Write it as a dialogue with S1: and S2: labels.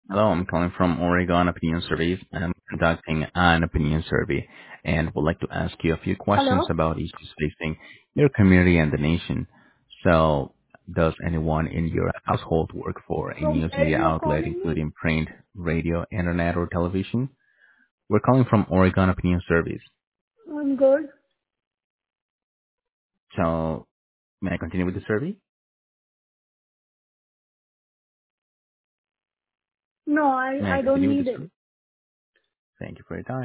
S1: Hello, I'm calling from Oregon Opinion Surveys. I'm conducting an opinion survey and would like to ask you a few questions
S2: Hello?
S1: about issues facing your community and the nation. So, does anyone in your household work for a
S2: From
S1: news
S2: where
S1: media
S2: you're
S1: outlet,
S2: calling me?
S1: including print, radio, internet, or television? We're calling from Oregon Opinion Surveys.
S2: I'm good.
S1: So, may I continue with the survey?
S2: No,
S1: May I
S2: I don't
S1: continue with the
S2: need it.
S1: survey? Thank you for your time.